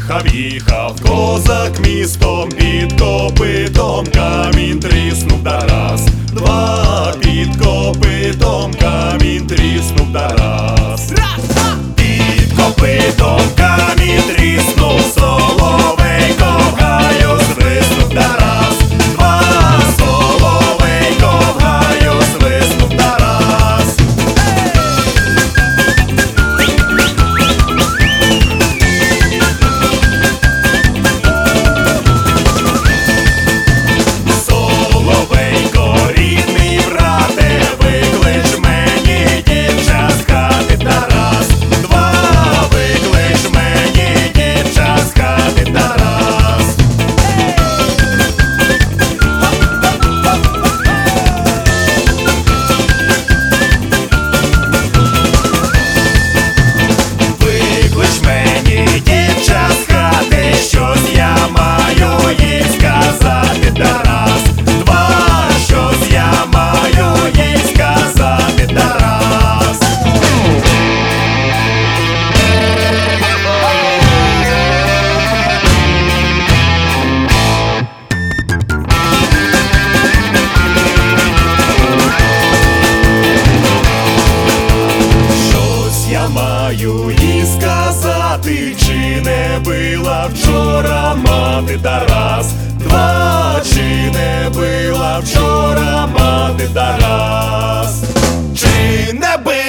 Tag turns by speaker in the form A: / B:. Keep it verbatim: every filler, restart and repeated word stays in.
A: Їхав, їхав козак містом, під копитом камінь тріснув та раз, два, під копитом камінь тріснув та раз. Під копитом камінь тріснув, соловейко в гаю свиснув та раз, два, соловейко в гаю свиснув та раз. Соловейко, рідний брате, виклич мені дівча з хати та раз, два, виклич мені дівча з хати та раз. Виклич мені дівча з хати, щось я маю їй сказати та раз, два, щось я маю їй сказати та раз. Щось я маю їй сказати, чи не била вчора мати та раз, два, чи не била вчора мати та раз, чи не била